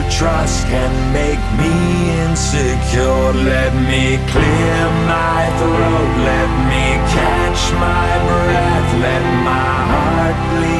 trust can make me insecure. Let me clear my throat, let me catch my breath, let my heart bleed